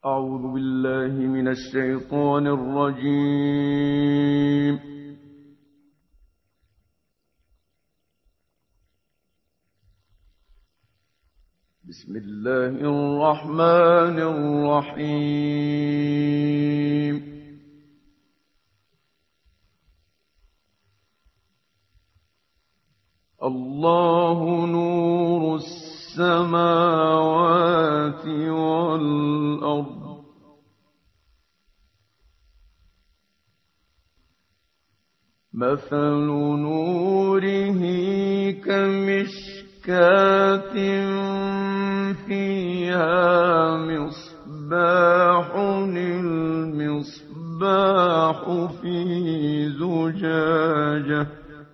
أعوذ بالله من الشيطان الرجيم. بسم الله الرحمن الرحيم. الله نور السماوات والأرض. مثل نوره كمشكاة فيها مصباح، المصباح في زجاجة،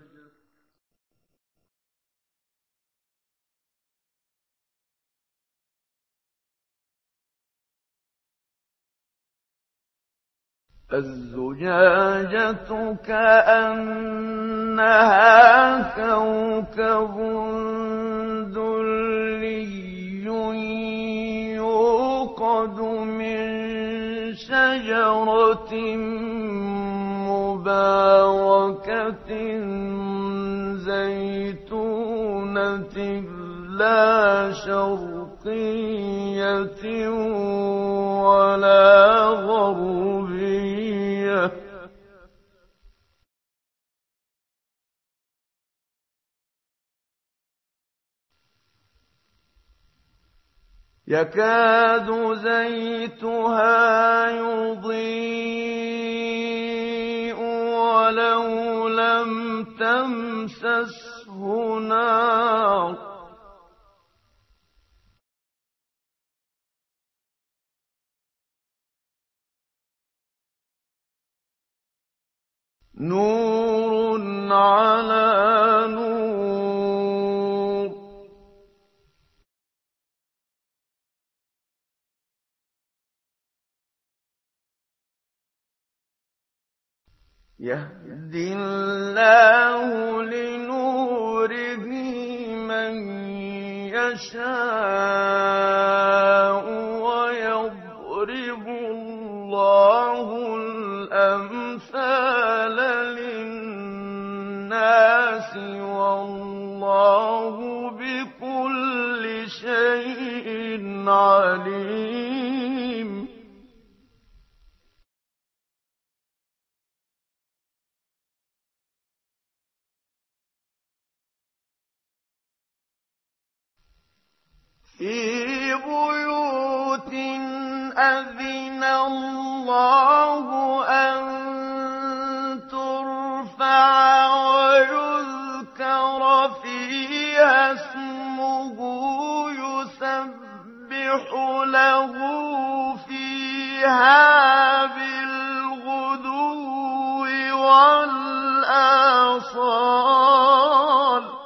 الزجاجة كأنها كوكب دري يوقد من شجرة مباركة زيتونة لا شرقية ولا غربية، يكاد زيتها يضيء ولو لم تمسسه نار، نور على نور، يهدي الله لنوره من يشاء ويضرب الله الأمثال للناس والله بكل شيء عليم. في بيوت أذن الله أن ترفع ويذكر فيها اسمه يسبح له فيها بالغدو والآصال،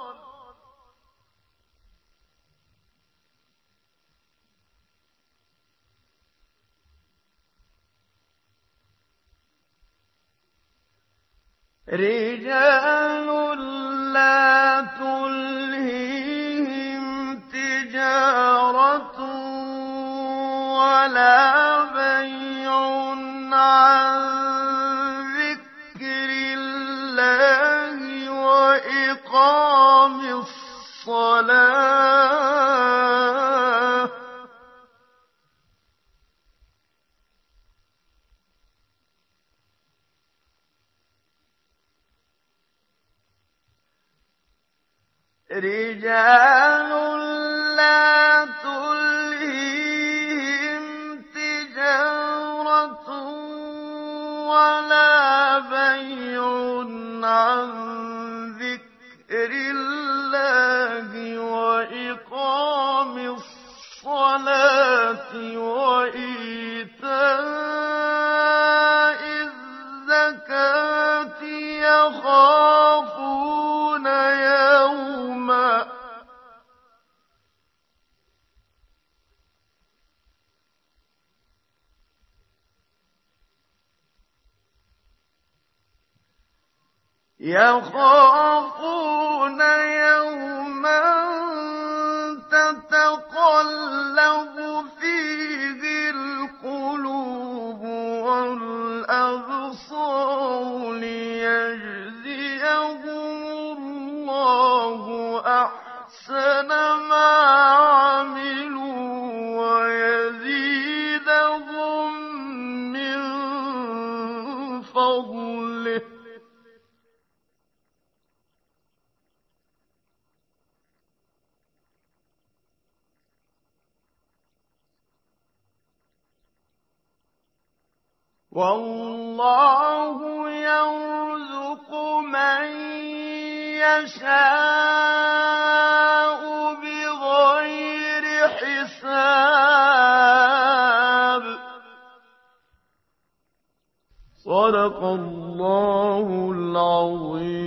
رجال لا تلهيهم تجارة ولا بيع عن ذكر الله وإقام الصلاة، رجال لا تلهيهم تجارة ولا بيع عن ذكر الله وإقام الصلاة وإيتاء الزكاة يخافون يوما تتقلب فيه القلوب والله يرزق من يشاء بغير حساب. صدق الله العظيم.